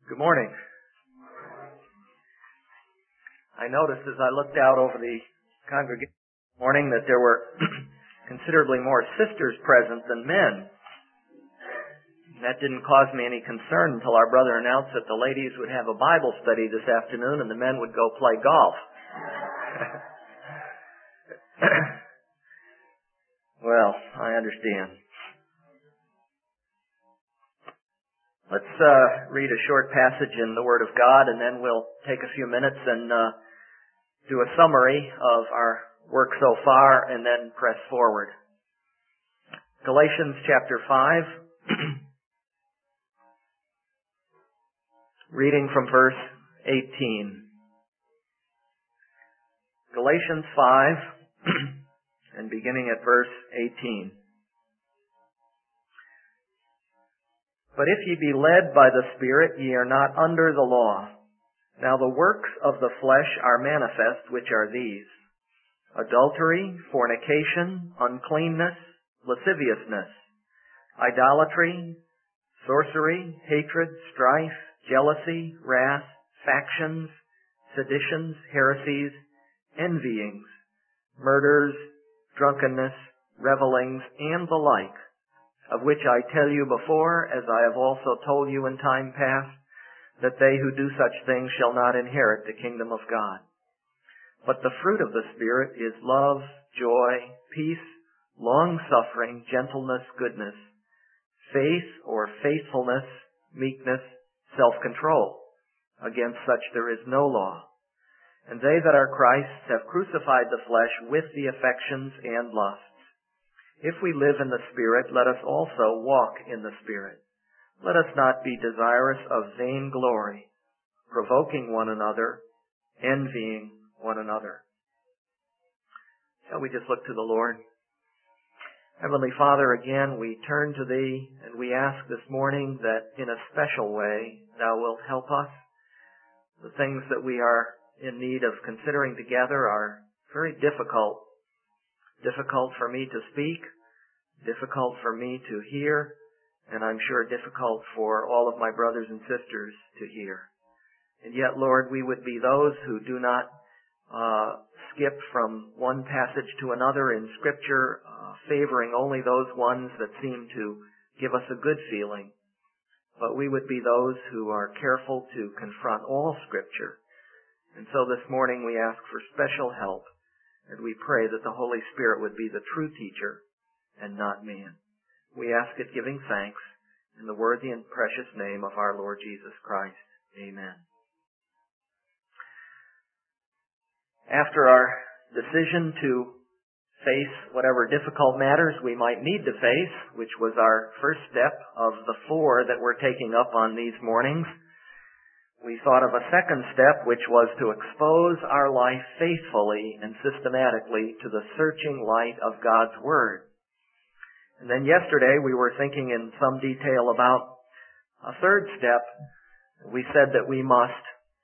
Good morning. I noticed as I looked out over the congregation this morning that there were considerably more sisters present than men. That didn't cause me any concern until our brother announced that the ladies would have a Bible study this afternoon and the men would go play golf. Well, I understand. Let's read a short passage in the Word of God, and then we'll take a few minutes and do a summary of our work so far, and then press forward. Galatians chapter 5, reading from verse 18. Galatians 5, and beginning at verse 18. But if ye be led by the Spirit, ye are not under the law. Now the works of the flesh are manifest, which are these: adultery, fornication, uncleanness, lasciviousness, idolatry, sorcery, hatred, strife, jealousy, wrath, factions, seditions, heresies, envyings, murders, drunkenness, revellings, and the like, of which I tell you before, as I have also told you in time past, that they who do such things shall not inherit the kingdom of God. But the fruit of the Spirit is love, joy, peace, long-suffering, gentleness, goodness, faith or faithfulness, meekness, self-control. Against such there is no law. And they that are Christ's have crucified the flesh with the affections and lusts. If we live in the Spirit, let us also walk in the Spirit. Let us not be desirous of vain glory, provoking one another, envying one another. Shall we just look to the Lord? Heavenly Father, again we turn to Thee and we ask this morning that in a special way Thou wilt help us. The things that we are in need of considering together are very difficult. Difficult for me to speak, difficult for me to hear, and I'm sure difficult for all of my brothers and sisters to hear. And yet, Lord, we would be those who do not skip from one passage to another in Scripture, favoring only those ones that seem to give us a good feeling. But we would be those who are careful to confront all Scripture. And so this morning we ask for special help. And we pray that the Holy Spirit would be the true teacher and not man. We ask it giving thanks in the worthy and precious name of our Lord Jesus Christ. Amen. After our decision to face whatever difficult matters we might need to face, which was our first step of the 4 that we're taking up on these mornings, we thought of a second step, which was to expose our life faithfully and systematically to the searching light of God's Word. And then yesterday we were thinking in some detail about a third step. We said that we must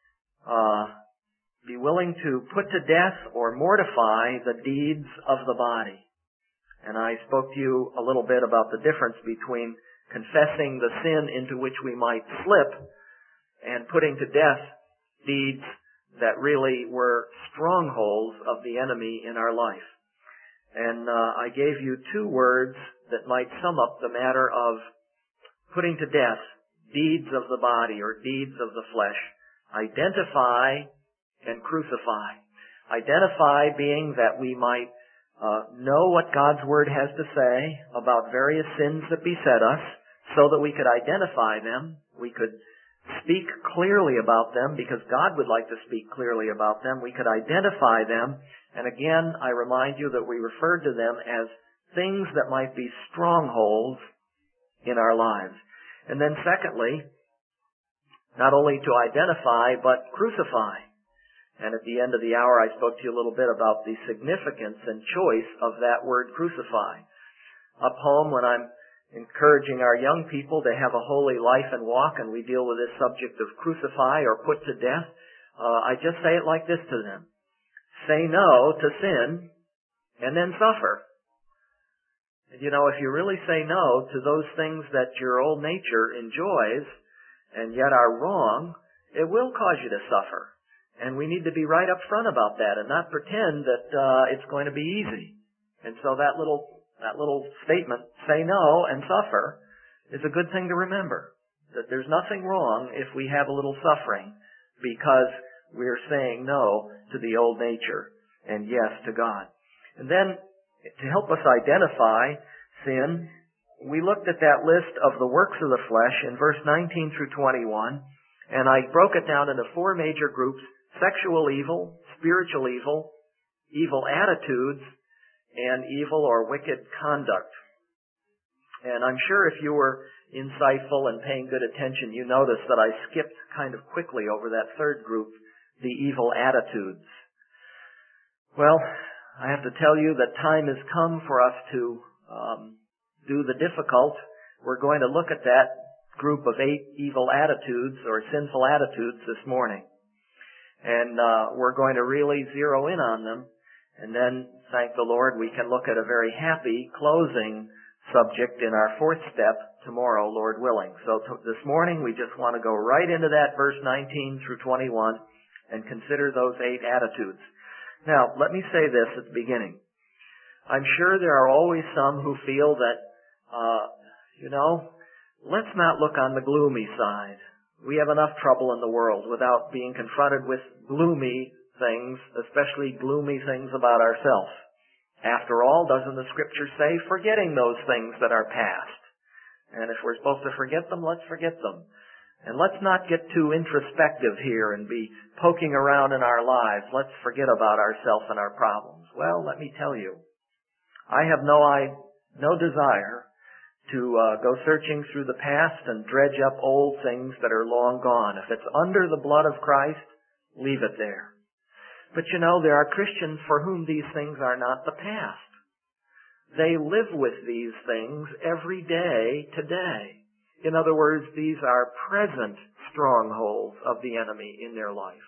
be willing to put to death or mortify the deeds of the body. And I spoke to you a little bit about the difference between confessing the sin into which we might slip and putting to death deeds that really were strongholds of the enemy in our life. And I gave you 2 words that might sum up the matter of putting to death deeds of the body or deeds of the flesh. Identify and crucify. Identify being that we might know what God's Word has to say about various sins that beset us so that we could identify them. We could speak clearly about them because God would like to speak clearly about them. We could identify them. And again, I remind you that we referred to them as things that might be strongholds in our lives. And then secondly, not only to identify, but crucify. And at the end of the hour, I spoke to you a little bit about the significance and choice of that word crucify. Up home, when I'm encouraging our young people to have a holy life and walk, and we deal with this subject of crucify or put to death, I just say it like this to them. Say no to sin, and then suffer. And if you really say no to those things that your old nature enjoys, and yet are wrong, it will cause you to suffer. And we need to be right up front about that and not pretend that it's going to be easy. And so that little statement, say no and suffer, is a good thing to remember. That there's nothing wrong if we have a little suffering because we're saying no to the old nature and yes to God. And then, to help us identify sin, we looked at that list of the works of the flesh in verse 19 through 21, and I broke it down into four major groups: sexual evil, spiritual evil, evil attitudes, and evil or wicked conduct. And I'm sure if you were insightful and paying good attention, you noticed that I skipped kind of quickly over that third group, the evil attitudes. Well, I have to tell you that time has come for us to do the difficult. We're going to look at that group of 8 evil attitudes or sinful attitudes this morning. And we're going to really zero in on them. And then, thank the Lord, we can look at a very happy closing subject in our fourth step tomorrow, Lord willing. So this morning we just want to go right into that verse 19 through 21 and consider those 8 attitudes. Now, let me say this at the beginning. I'm sure there are always some who feel that, let's not look on the gloomy side. We have enough trouble in the world without being confronted with gloomy things, especially gloomy things about ourselves. After all, doesn't the Scripture say, forgetting those things that are past? And if we're supposed to forget them, let's forget them. And let's not get too introspective here and be poking around in our lives. Let's forget about ourselves and our problems. Well, let me tell you, I have no desire to go searching through the past and dredge up old things that are long gone. If it's under the blood of Christ, leave it there. But there are Christians for whom these things are not the past. They live with these things every day today. In other words, these are present strongholds of the enemy in their life.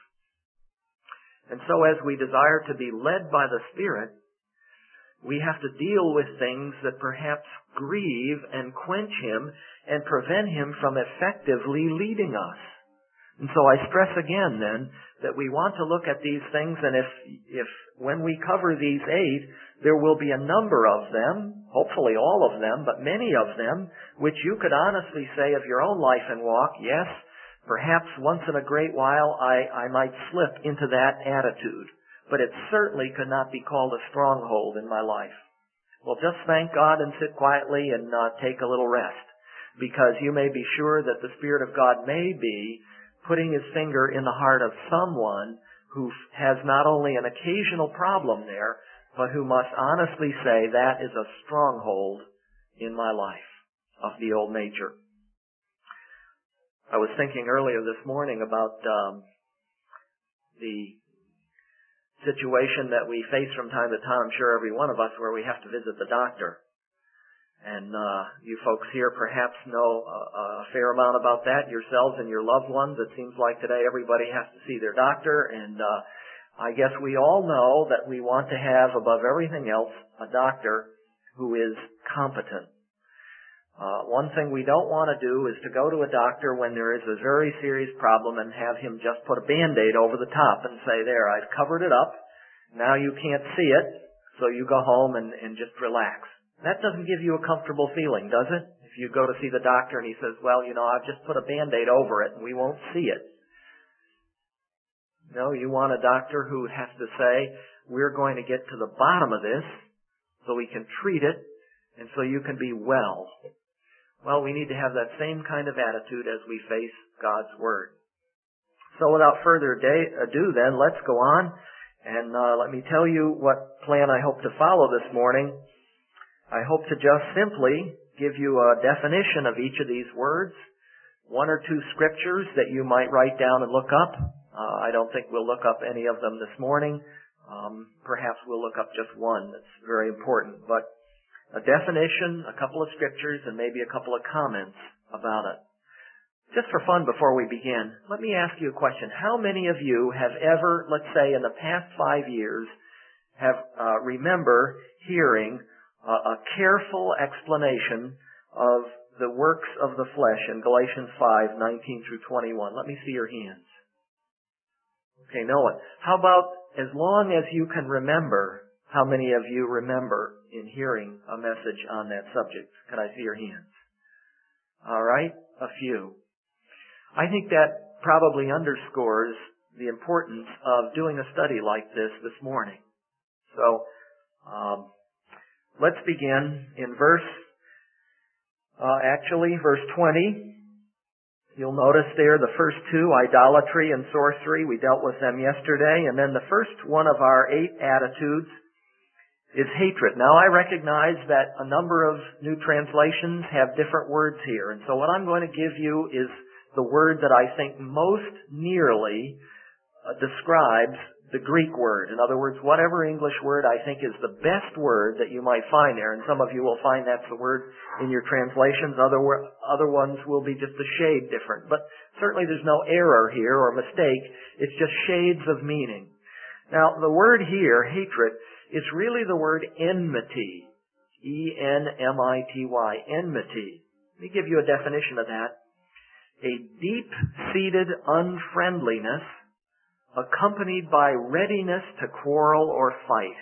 And so as we desire to be led by the Spirit, we have to deal with things that perhaps grieve and quench Him and prevent Him from effectively leading us. And so I stress again then that we want to look at these things, and if when we cover these 8, there will be a number of them, hopefully all of them, but many of them, which you could honestly say of your own life and walk, yes, perhaps once in a great while I might slip into that attitude, but it certainly could not be called a stronghold in my life. Well, just thank God and sit quietly and take a little rest, because you may be sure that the Spirit of God may be putting His finger in the heart of someone who has not only an occasional problem there, but who must honestly say, that is a stronghold in my life of the old nature. I was thinking earlier this morning about the situation that we face from time to time, I'm sure every one of us, where we have to visit the doctor. And you folks here perhaps know a fair amount about that yourselves and your loved ones. It seems like today everybody has to see their doctor, and I guess we all know that we want to have, above everything else, a doctor who is competent. One thing we don't want to do is to go to a doctor when there is a very serious problem and have him just put a Band-Aid over the top and say, there, I've covered it up, now you can't see it, so you go home and just relax. That doesn't give you a comfortable feeling, does it? If you go to see the doctor and he says, well, I've just put a Band-Aid over it and we won't see it. No, you want a doctor who has to say, we're going to get to the bottom of this so we can treat it and so you can be well. Well, we need to have that same kind of attitude as we face God's Word. So without further ado then, let's go on and let me tell you what plan I hope to follow this morning. I hope to just simply give you a definition of each of these words, 1 or 2 scriptures that you might write down and look up. I don't think we'll look up any of them this morning. Perhaps we'll look up just one that's very important. But a definition, a couple of scriptures, and maybe a couple of comments about it. Just for fun before we begin, let me ask you a question. How many of you have ever, let's say in the past 5 years, have remember hearing a careful explanation of the works of the flesh in Galatians 5:19 through 21? Let me see your hands. Okay, no one. How about, as long as you can remember, how many of you remember in hearing a message on that subject? Can I see your hands? All right, a few. I think that probably underscores the importance of doing a study like this morning. So, let's begin in verse 20. You'll notice there the first two, idolatry and sorcery. We dealt with them yesterday. And then the first one of our 8 attitudes is hatred. Now, I recognize that a number of new translations have different words here. And so what I'm going to give you is the word that I think most nearly describes the Greek word. In other words, whatever English word I think is the best word that you might find there. And some of you will find that's the word in your translations. Other ones will be just a shade different. But certainly there's no error here or mistake. It's just shades of meaning. Now, the word here, hatred, is really the word enmity. E-N-M-I-T-Y. Enmity. Let me give you a definition of that. A deep-seated unfriendliness accompanied by readiness to quarrel or fight.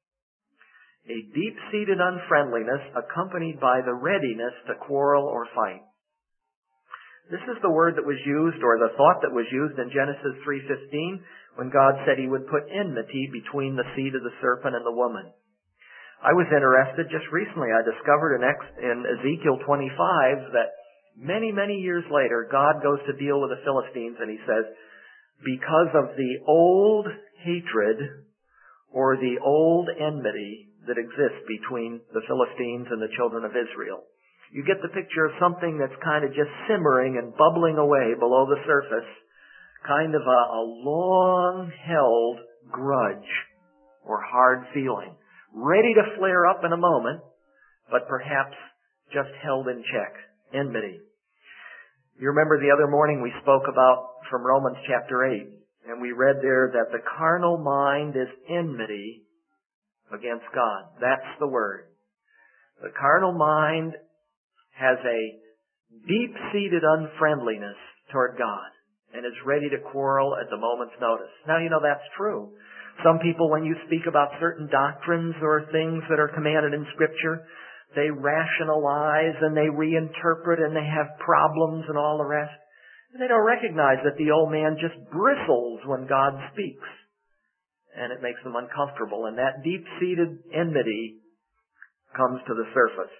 A deep-seated unfriendliness accompanied by the readiness to quarrel or fight. This is the word that was used, or the thought that was used in Genesis 3:15 when God said He would put enmity between the seed of the serpent and the woman. I was interested, just recently I discovered in Ezekiel 25 that many, many years later God goes to deal with the Philistines and He says, because of the old hatred or the old enmity that exists between the Philistines and the children of Israel. You get the picture of something that's kind of just simmering and bubbling away below the surface, kind of a long-held grudge or hard feeling, ready to flare up in a moment, but perhaps just held in check. Enmity. You remember the other morning we spoke about from Romans chapter 8, and we read there that the carnal mind is enmity against God. That's the word. The carnal mind has a deep-seated unfriendliness toward God and is ready to quarrel at the moment's notice. Now, you know that's true. Some people, when you speak about certain doctrines or things that are commanded in Scripture, they rationalize and they reinterpret and they have problems and all the rest. And they don't recognize that the old man just bristles when God speaks. And it makes them uncomfortable. And that deep-seated enmity comes to the surface.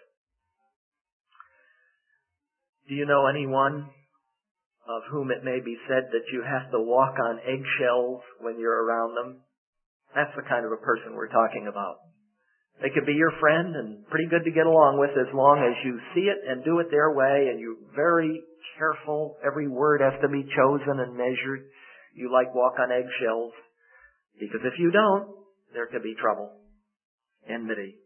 Do you know anyone of whom it may be said that you have to walk on eggshells when you're around them? That's the kind of a person we're talking about. They could be your friend and pretty good to get along with as long as you see it and do it their way and you're very careful. Every word has to be chosen and measured. You like walk on eggshells. Because if you don't, there could be trouble. Enmity.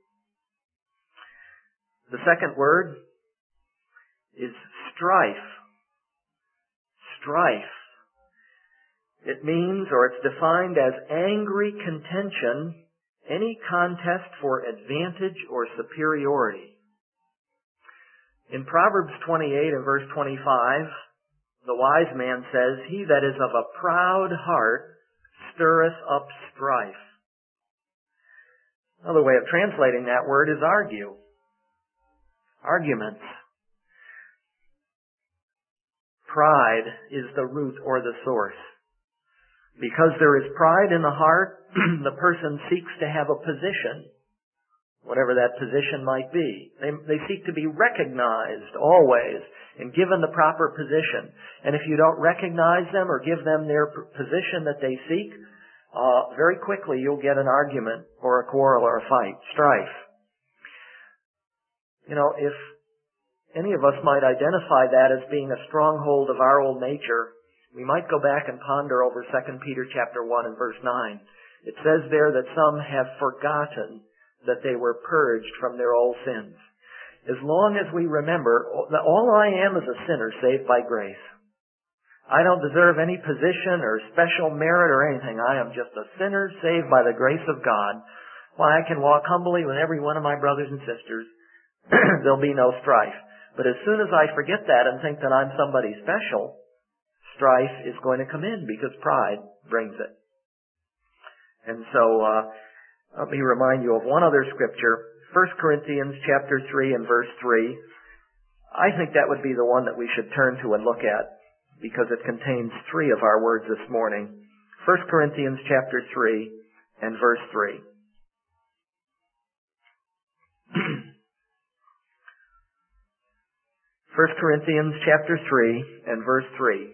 The second word is strife. Strife. It means, or it's defined as angry contention, any contest for advantage or superiority. In Proverbs 28 and verse 25, the wise man says, he that is of a proud heart stirreth up strife. Another way of translating that word is argue. Arguments. Pride is the root or the source. Because there is pride in the heart, the person seeks to have a position, whatever that position might be. They seek to be recognized always and given the proper position. And if you don't recognize them or give them their position that they seek, very quickly you'll get an argument or a quarrel or a fight, strife. You know, if any of us might identify that as being a stronghold of our old nature, we might go back and ponder over 2 Peter chapter 1 and verse 9. It says there that some have forgotten that they were purged from their old sins. As long as we remember that all I am is a sinner saved by grace. I don't deserve any position or special merit or anything. I am just a sinner saved by the grace of God. Why, I can walk humbly with every one of my brothers and sisters. There'll be no strife. But as soon as I forget that and think that I'm somebody special, strife is going to come in because pride brings it. And so, let me remind you of one other scripture, 1 Corinthians chapter 3 and verse 3. I think that would be the one that we should turn to and look at because it contains three of our words this morning. 1 Corinthians chapter 3 and verse 3. 1 Corinthians chapter 3 and verse 3.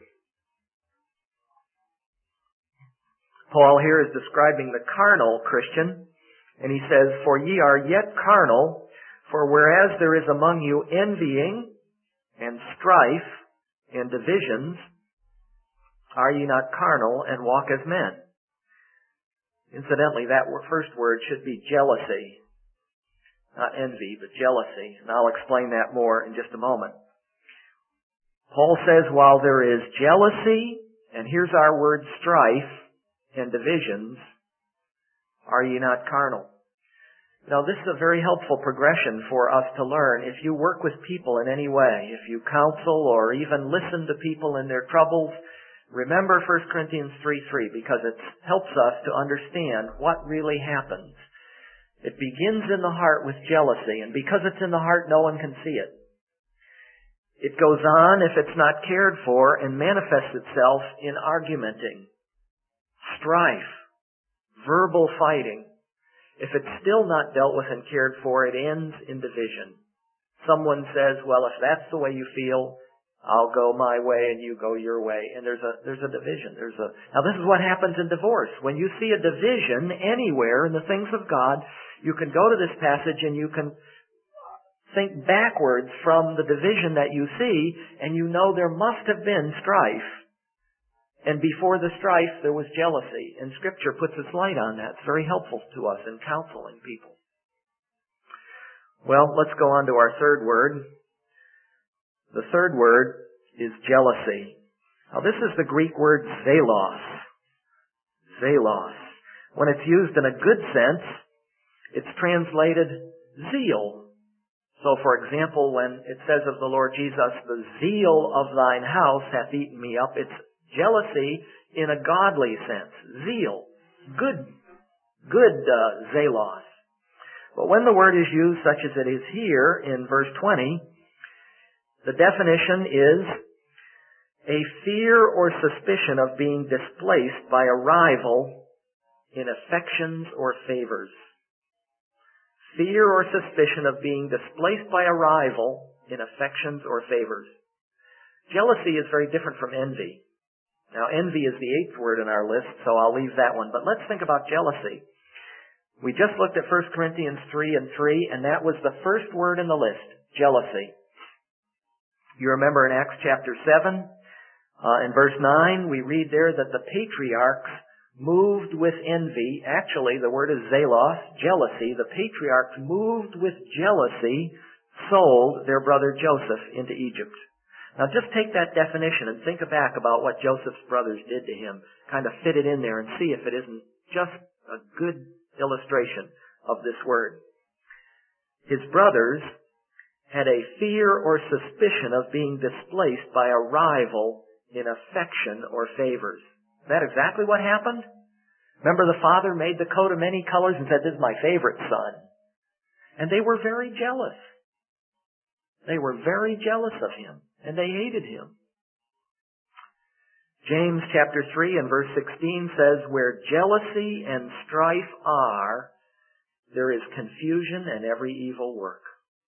Paul here is describing the carnal Christian, and he says, "For ye are yet carnal, for whereas there is among you envying and strife and divisions, are ye not carnal and walk as men?" Incidentally, that first word should be jealousy. Not envy, but jealousy. And I'll explain that more in just a moment. Paul says, while there is jealousy, and here's our word strife, and divisions, are ye not carnal? Now this is a very helpful progression for us to learn. If you work with people in any way, if you counsel or even listen to people in their troubles, remember 1 Corinthians 3:3 because it helps us to understand what really happens. It begins in the heart with jealousy, and because it's in the heart, no one can see it. It goes on, if it's not cared for, and manifests itself in argumenting, strife, verbal fighting. If it's still not dealt with and cared for, it ends in division. Someone says, well, if that's the way you feel, I'll go my way and you go your way. And there's a division. Now this is what happens in divorce. When you see a division anywhere in the things of God, you can go to this passage and you can think backwards from the division that you see, and you know there must have been strife. And before the strife, there was jealousy. And Scripture puts its light on that. It's very helpful to us in counseling people. Well, let's go on to our third word. The third word is jealousy. Now this is the Greek word zelos. Zelos. When it's used in a good sense, it's translated zeal. So, for example, when it says of the Lord Jesus, the zeal of thine house hath eaten me up, it's jealousy in a godly sense. Zeal. Good zelos. But when the word is used such as it is here in verse 20, the definition is a fear or suspicion of being displaced by a rival in affections or favors. Fear or suspicion of being displaced by a rival in affections or favors. Jealousy is very different from envy. Now, envy is the eighth word in our list, so I'll leave that one. But let's think about jealousy. We just looked at 1 Corinthians 3 and 3, and that was the first word in the list, jealousy. You remember in Acts chapter 7, in verse 9, we read there that the patriarchs moved with envy. Actually, the word is zelos, jealousy. The patriarchs moved with jealousy, sold their brother Joseph into Egypt. Now just take that definition and think back about what Joseph's brothers did to him. Kind of fit it in there and see if it isn't just a good illustration of this word. His brothers had a fear or suspicion of being displaced by a rival in affection or favors. Is that exactly what happened? Remember the father made the coat of many colors and said, this is my favorite son. And they were very jealous. They were very jealous of him, and they hated him. James chapter 3 and verse 16 says, where jealousy and strife are, there is confusion and every evil work.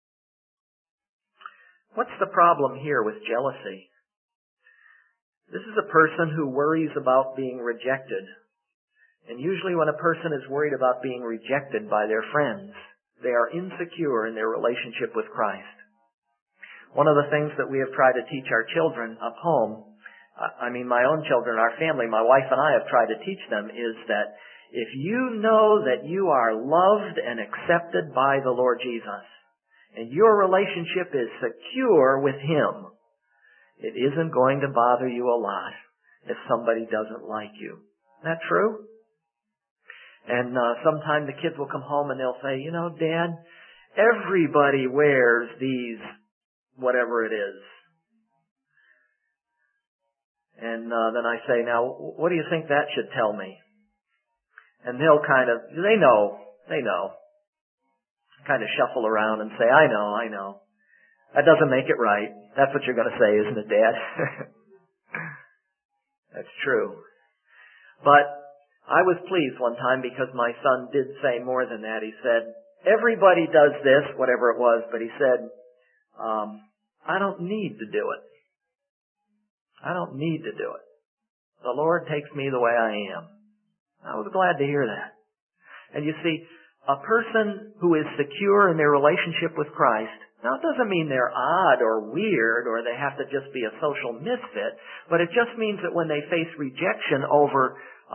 What's the problem here with jealousy? This is a person who worries about being rejected. And usually when a person is worried about being rejected by their friends, they are insecure in their relationship with Christ. One of the things that we have tried to teach our children up home, my own children, our family, my wife and I have tried to teach them, is that if you know that you are loved and accepted by the Lord Jesus, and your relationship is secure with Him, it isn't going to bother you a lot if somebody doesn't like you. Isn't that true? And sometime the kids will come home and they'll say, Dad, everybody wears these whatever it is. And then I say, now, what do you think that should tell me? And they'll they know, kind of shuffle around and say, I know. That doesn't make it right. That's what you're going to say, isn't it, Dad? That's true. But I was pleased one time because my son did say more than that. He said, everybody does this, whatever it was, but he said, I don't need to do it. I don't need to do it. The Lord takes me the way I am. I was glad to hear that. And you see, a person who is secure in their relationship with Christ, now it doesn't mean they're odd or weird or they have to just be a social misfit, but it just means that when they face rejection over,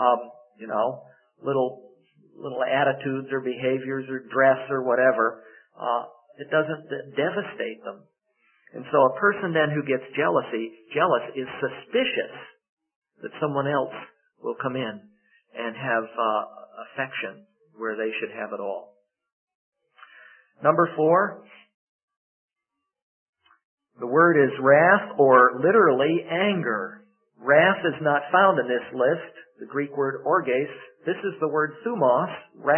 little attitudes or behaviors or dress or whatever, it doesn't devastate them. And so a person then who gets jealous is suspicious that someone else will come in and have affection where they should have it all. Number 4, the word is wrath, or literally anger. Wrath is not found in this list. The Greek word orges, this is the word thumos,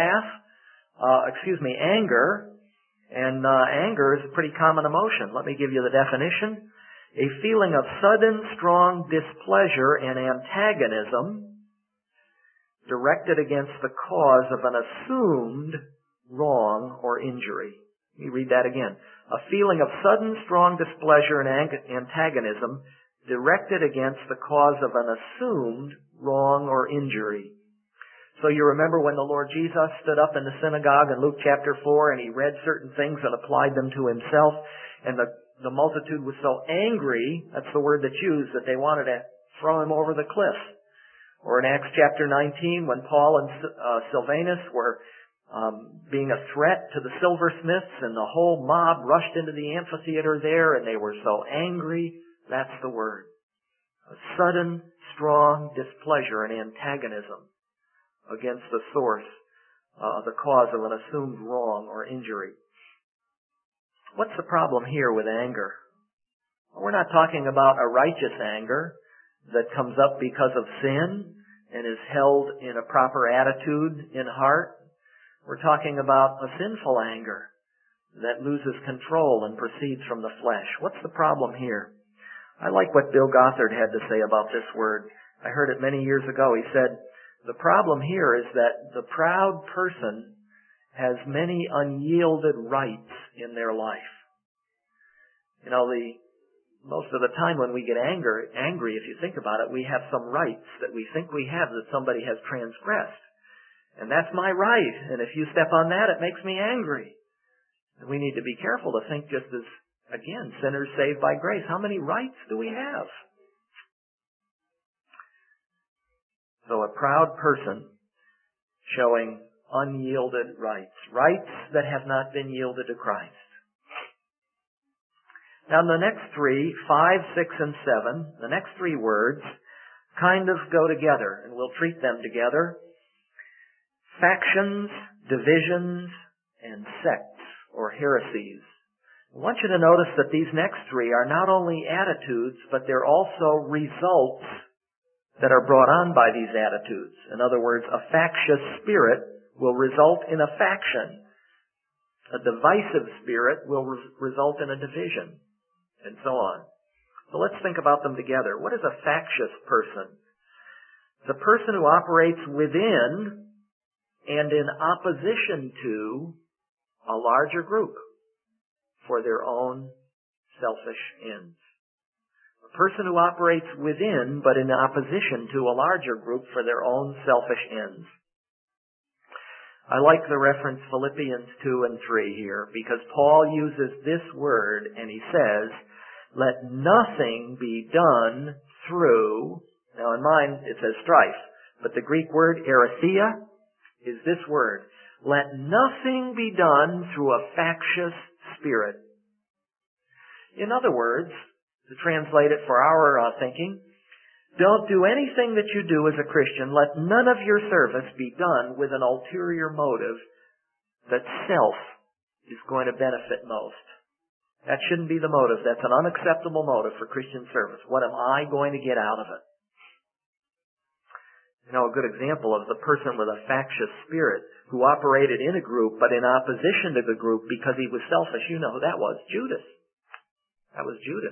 anger. And anger is a pretty common emotion. Let me give you the definition. A feeling of sudden, strong displeasure and antagonism directed against the cause of an assumed wrong or injury. Let me read that again. A feeling of sudden, strong displeasure and antagonism directed against the cause of an assumed wrong or injury. So you remember when the Lord Jesus stood up in the synagogue in Luke chapter 4 and he read certain things and applied them to himself, and the multitude was so angry, that's the word that's used, that they wanted to throw him over the cliff. Or in Acts chapter 19 when Paul and Silvanus were being a threat to the silversmiths and the whole mob rushed into the amphitheater there and they were so angry, that's the word. A sudden, strong displeasure and antagonism against the source, the cause of an assumed wrong or injury. What's the problem here with anger? Well, we're not talking about a righteous anger that comes up because of sin and is held in a proper attitude in heart. We're talking about a sinful anger that loses control and proceeds from the flesh. What's the problem here? I like what Bill Gothard had to say about this word. I heard it many years ago. He said, the problem here is that the proud person has many unyielded rights in their life. You know, most of the time when we get angry, if you think about it, we have some rights that we think we have that somebody has transgressed. And that's my right. And if you step on that, it makes me angry. And we need to be careful to think just as, again, sinners saved by grace. How many rights do we have? So a proud person showing unyielded rights. Rights that have not been yielded to Christ. Now the next 3, 5, 6, and 7, the next 3 words kind of go together, and we'll treat them together. Factions, divisions, and sects, or heresies. I want you to notice that these next 3 are not only attitudes, but they're also results that are brought on by these attitudes. In other words, a factious spirit will result in a faction. A divisive spirit will result in a division, and so on. So let's think about them together. What is a factious person? The person who operates within and in opposition to a larger group for their own selfish ends. A person who operates within but in opposition to a larger group for their own selfish ends. I like the reference Philippians 2 and 3 here because Paul uses this word and he says, let nothing be done through, now in mine it says strife, but the Greek word eresia is this word. Let nothing be done through a factious spirit. In other words, to translate it for our thinking, don't do anything that you do as a Christian. Let none of your service be done with an ulterior motive that self is going to benefit most. That shouldn't be the motive. That's an unacceptable motive for Christian service. What am I going to get out of it? You know, a good example of the person with a factious spirit who operated in a group but in opposition to the group because he was selfish. You know who that was? Judas. That was Judas.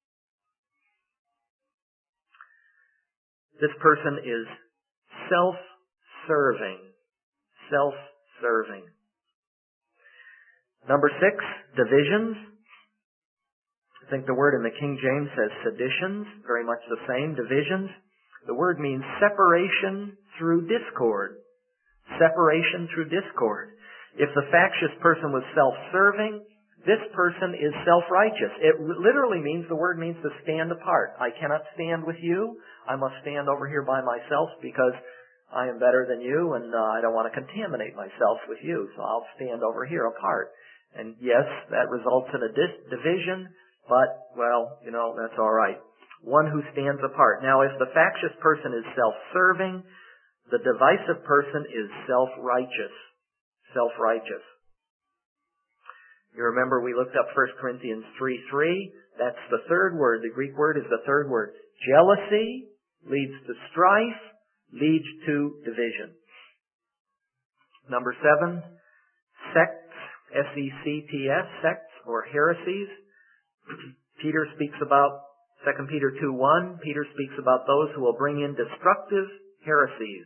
This person is self-serving. Self-serving. Number 6, divisions. I think the word in the King James says seditions, very much the same, divisions. The word means separation through discord. Separation through discord. If the factious person was self-serving, this person is self-righteous. It literally means, the word means to stand apart. I cannot stand with you. I must stand over here by myself because I am better than you and I don't want to contaminate myself with you. So I'll stand over here apart. And yes, that results in a division, but, well, you know, that's all right. One who stands apart. Now, if the factious person is self-serving, the divisive person is self-righteous. Self-righteous. You remember we looked up 1 Corinthians 3:3. That's the third word. The Greek word is the third word. Jealousy leads to strife, leads to division. Number 7, sects, S-E-C-T-S, sects or heresies. Peter speaks about 2 Peter 2:1. Peter speaks about those who will bring in destructive heresies.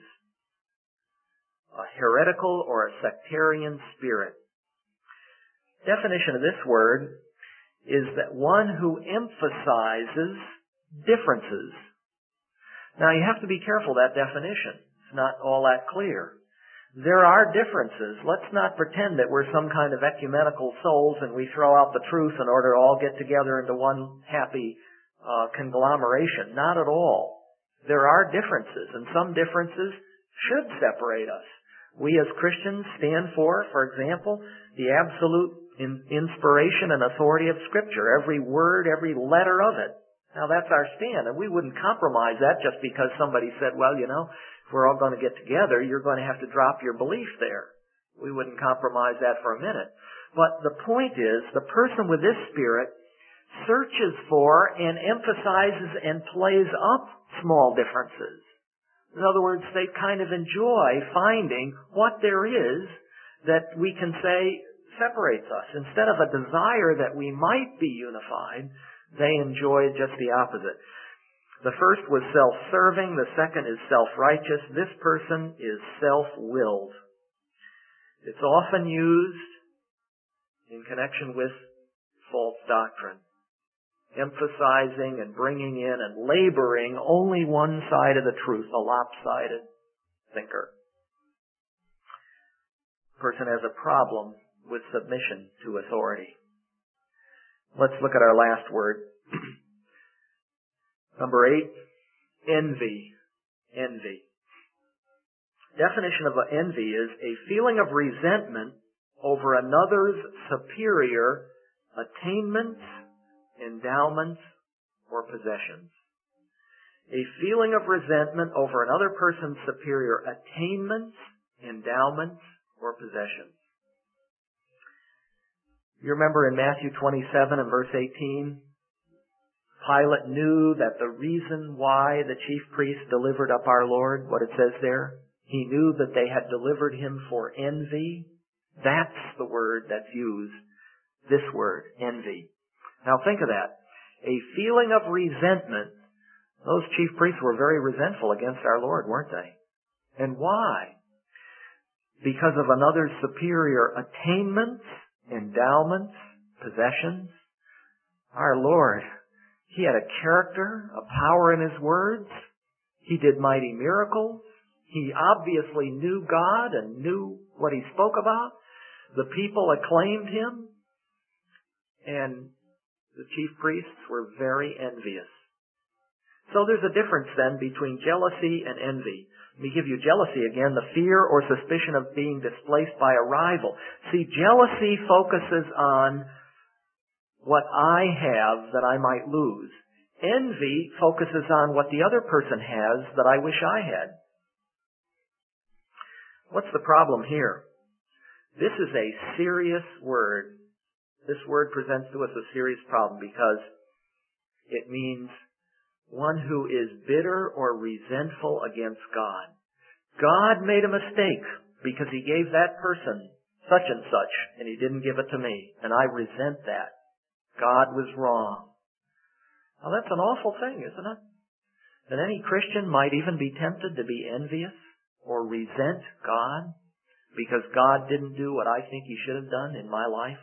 A heretical or a sectarian spirit. Definition of this word is that one who emphasizes differences. Now you have to be careful that definition. It's not all that clear. There are differences. Let's not pretend that we're some kind of ecumenical souls and we throw out the truth in order to all get together into one happy conglomeration. Not at all. There are differences, and some differences should separate us. We as Christians stand for example, the absolute inspiration and authority of Scripture. Every word, every letter of it. Now that's our stand, and we wouldn't compromise that just because somebody said, well, you know, if we're all going to get together, you're going to have to drop your belief there. We wouldn't compromise that for a minute. But the point is, the person with this spirit searches for and emphasizes and plays up small differences. In other words, they kind of enjoy finding what there is that we can say separates us. Instead of a desire that we might be unified, they enjoy just the opposite. The first was self-serving. The second is self-righteous. This person is self-willed. It's often used in connection with false doctrine, emphasizing and bringing in and laboring only one side of the truth, a lopsided thinker. The person has a problem with submission to authority. Let's look at our last word. Number 8, envy. Envy. Definition of envy is a feeling of resentment over another's superior attainments, endowments, or possessions. A feeling of resentment over another person's superior attainments, endowments, or possessions. You remember in Matthew 27 and verse 18, Pilate knew that the reason why the chief priests delivered up our Lord, what it says there, he knew that they had delivered him for envy. That's the word that's used, this word, envy. Now think of that. A feeling of resentment. Those chief priests were very resentful against our Lord, weren't they? And why? Because of another's superior attainments, endowments, possessions. Our Lord, He had a character, a power in His words. He did mighty miracles. He obviously knew God and knew what He spoke about. The people acclaimed Him. And the chief priests were very envious. So there's a difference then between jealousy and envy. Let me give you jealousy again, the fear or suspicion of being displaced by a rival. See, jealousy focuses on what I have that I might lose. Envy focuses on what the other person has that I wish I had. What's the problem here? This is a serious word. this word presents to us a serious problem because it means one who is bitter or resentful against God. God made a mistake because He gave that person such and such, and He didn't give it to me, and I resent that. God was wrong. Now that's an awful thing, isn't it? That any Christian might even be tempted to be envious or resent God because God didn't do what I think He should have done in my life.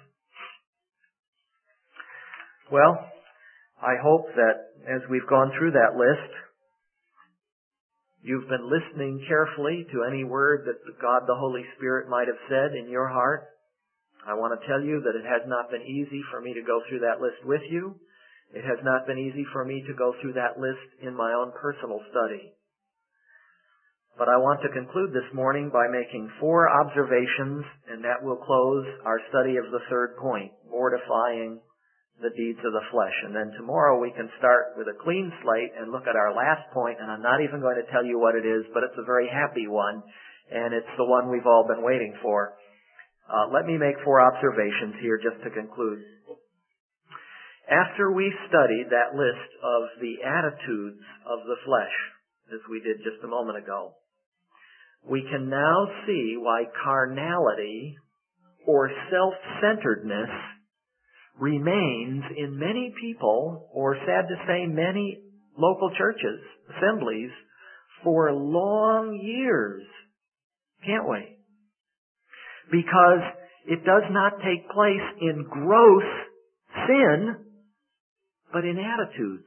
Well, I hope that as we've gone through that list, you've been listening carefully to any word that God the Holy Spirit might have said in your heart. I want to tell you that it has not been easy for me to go through that list with you. It has not been easy for me to go through that list in my own personal study. But I want to conclude this morning by making 4 observations, and that will close our study of the third point, mortifying the deeds of the flesh. And then tomorrow we can start with a clean slate and look at our last point, and I'm not even going to tell you what it is, but it's a very happy one, and it's the one we've all been waiting for. Let me make 4 observations here just to conclude. After we studied that list of the attitudes of the flesh, as we did just a moment ago, we can now see why carnality or self-centeredness remains in many people, or sad to say, many local churches, assemblies, for long years. Can't we? Because it does not take place in gross sin, but in attitudes.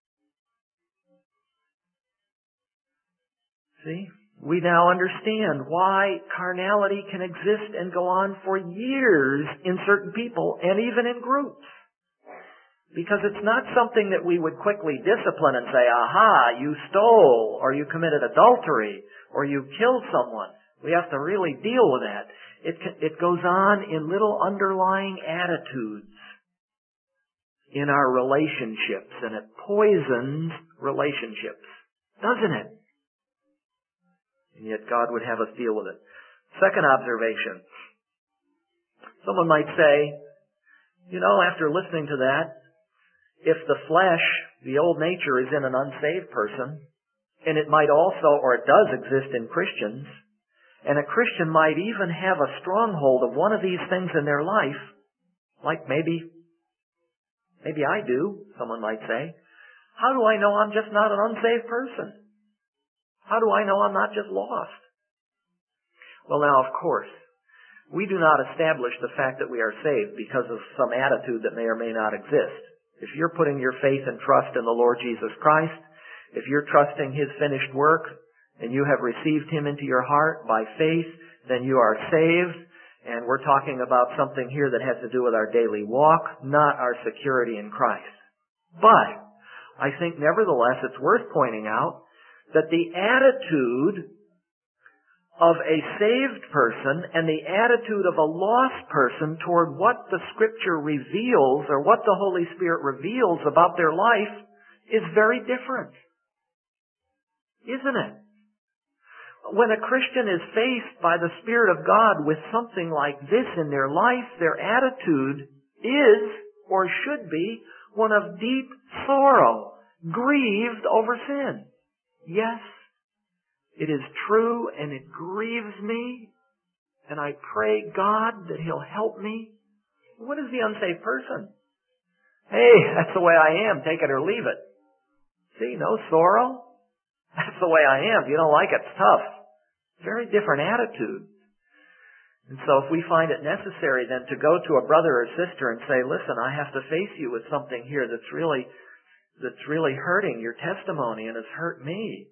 See? We now understand why carnality can exist and go on for years in certain people and even in groups. Because it's not something that we would quickly discipline and say, aha, you stole, or you committed adultery, or you killed someone. We have to really deal with that. It goes on in little underlying attitudes in our relationships, and it poisons relationships, doesn't it? And yet God would have us deal with it. Second observation. Someone might say, after listening to that, if the flesh, the old nature, is in an unsaved person, and it might also, or it does exist in Christians, and a Christian might even have a stronghold of one of these things in their life, like maybe I do, someone might say. How do I know I'm just not an unsaved person? How do I know I'm not just lost? Well, now, of course, we do not establish the fact that we are saved because of some attitude that may or may not exist. If you're putting your faith and trust in the Lord Jesus Christ, if you're trusting His finished work, and you have received Him into your heart by faith, then you are saved. And we're talking about something here that has to do with our daily walk, not our security in Christ. But I think nevertheless it's worth pointing out that the attitude of a saved person and the attitude of a lost person toward what the Scripture reveals or what the Holy Spirit reveals about their life is very different. Isn't it? When a Christian is faced by the Spirit of God with something like this in their life, their attitude is, or should be, one of deep sorrow, grieved over sin. Yes, it is true and it grieves me, and I pray God that He'll help me. What is the unsaved person? Hey, that's the way I am, take it or leave it. See, no sorrow. That's the way I am. If you don't like it, it's tough. Very different attitude. And so if we find it necessary then to go to a brother or sister and say, listen, I have to face you with something here that's really hurting your testimony and has hurt me.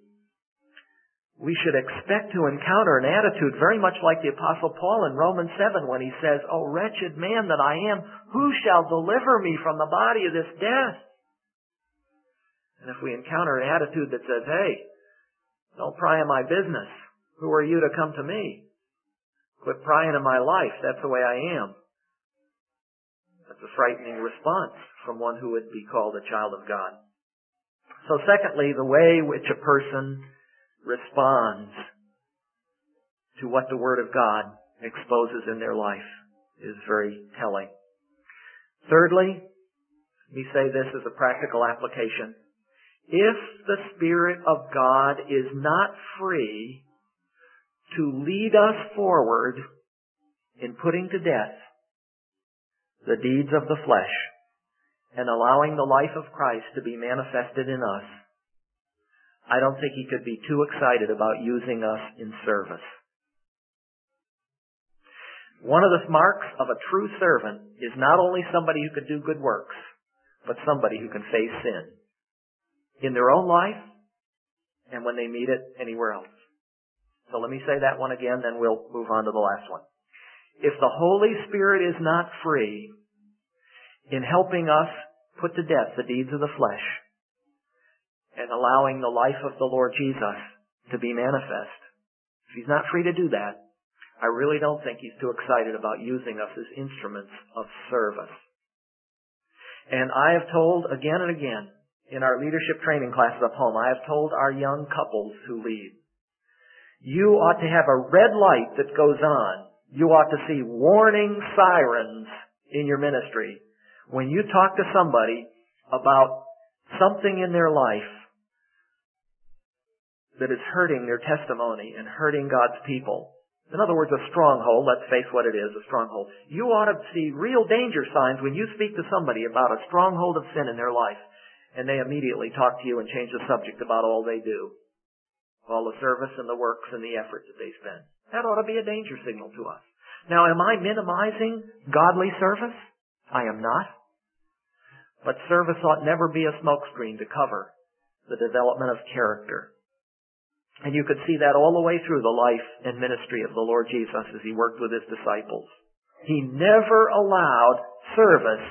We should expect to encounter an attitude very much like the Apostle Paul in Romans 7 when he says, "O wretched man that I am, who shall deliver me from the body of this death?" And if we encounter an attitude that says, hey, don't pry in my business. Who are you to come to me? Quit prying in my life. That's the way I am. That's a frightening response from one who would be called a child of God. So secondly, the way which a person responds to what the Word of God exposes in their life is very telling. Thirdly, let me say this as a practical application. If the Spirit of God is not free to lead us forward in putting to death the deeds of the flesh and allowing the life of Christ to be manifested in us, I don't think He could be too excited about using us in service. One of the marks of a true servant is not only somebody who can do good works, but somebody who can face sin in their own life and when they meet it anywhere else. So let me say that one again, then we'll move on to the last one. If the Holy Spirit is not free in helping us put to death the deeds of the flesh and allowing the life of the Lord Jesus to be manifest, if He's not free to do that, I really don't think He's too excited about using us as instruments of service. And I have told again and again in our leadership training classes up home, I have told our young couples who lead, you ought to have a red light that goes on. You ought to see warning sirens in your ministry when you talk to somebody about something in their life that is hurting their testimony and hurting God's people. In other words, a stronghold. Let's face what it is, a stronghold. You ought to see real danger signs when you speak to somebody about a stronghold of sin in their life, and they immediately talk to you and change the subject about all they do, all the service and the works and the effort that they spend. That ought to be a danger signal to us. Now, am I minimizing godly service? I am not. But service ought never be a smokescreen to cover the development of character. And you could see that all the way through the life and ministry of the Lord Jesus as He worked with His disciples. He never allowed service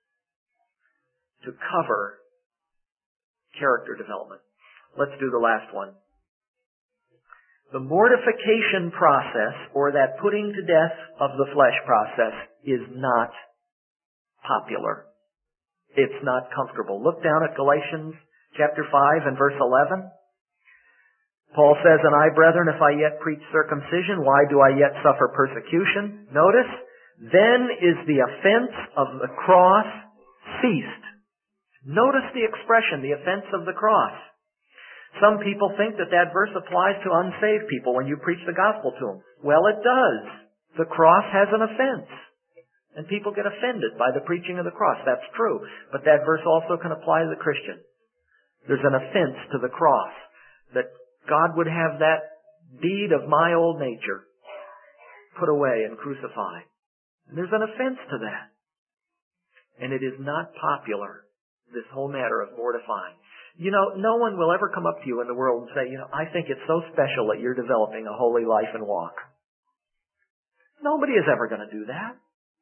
to cover character development. Let's do the last one. The mortification process, or that putting to death of the flesh process, is not popular. It's not comfortable. Look down at Galatians chapter 5 and verse 11. Paul says, and I, brethren, if I yet preach circumcision, why do I yet suffer persecution? Notice, then is the offense of the cross ceased. Notice the expression, the offense of the cross. Some people think that that verse applies to unsaved people when you preach the gospel to them. Well, it does. The cross has an offense. And people get offended by the preaching of the cross. That's true. But that verse also can apply to the Christian. There's an offense to the cross. That God would have that deed of my old nature put away and crucified. And there's an offense to that. And it is not popular, this whole matter of mortifying. You know, no one will ever come up to you in the world and say, you know, I think it's so special that you're developing a holy life and walk. Nobody is ever going to do that.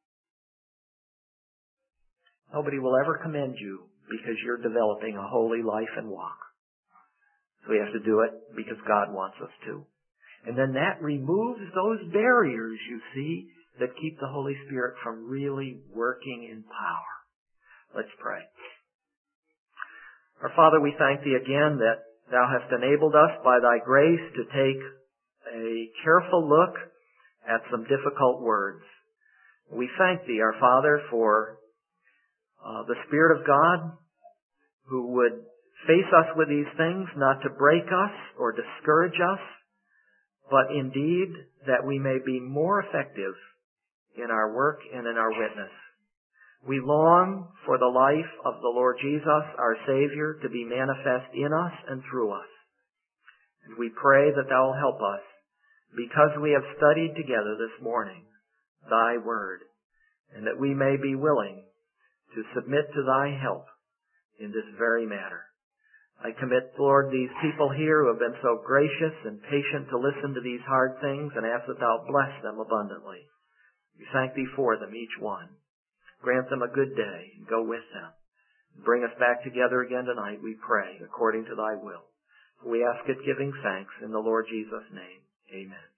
Nobody will ever commend you because you're developing a holy life and walk. So we have to do it because God wants us to. And then that removes those barriers, you see, that keep the Holy Spirit from really working in power. Let's pray. Our Father, we thank Thee again that Thou hast enabled us by Thy grace to take a careful look at some difficult words. We thank Thee, our Father, for the Spirit of God who would face us with these things, not to break us or discourage us, but indeed that we may be more effective in our work and in our witness. We long for the life of the Lord Jesus, our Savior, to be manifest in us and through us. And we pray that Thou will help us, because we have studied together this morning Thy Word, and that we may be willing to submit to Thy help in this very matter. I commit, Lord, these people here who have been so gracious and patient to listen to these hard things, and ask that Thou bless them abundantly. We thank Thee for them, each one. Grant them a good day and go with them. Bring us back together again tonight, we pray, according to Thy will. We ask it giving thanks in the Lord Jesus' name. Amen.